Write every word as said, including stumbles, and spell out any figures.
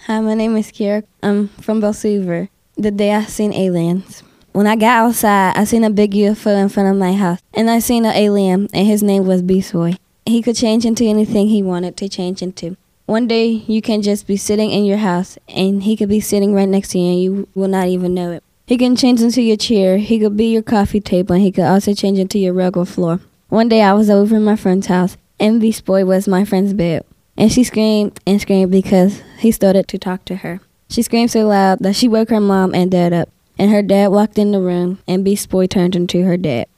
Hi, my name is Kiera. I'm from Belsuver. The day I seen aliens. When I got outside, I seen a big U F O in front of my house. And I seen an alien, and his name was Beast Boy. He could change into anything he wanted to change into. One day, you can just be sitting in your house, and he could be sitting right next to you, and you will not even know it. He can change into your chair, he could be your coffee table, and he could also change into your regular floor. One day, I was over in my friend's house, and Beast Boy was my friend's bed. And she screamed and screamed because he started to talk to her. She screamed so loud that she woke her mom and dad up. And her dad walked in the room, and Beast Boy turned into her dad.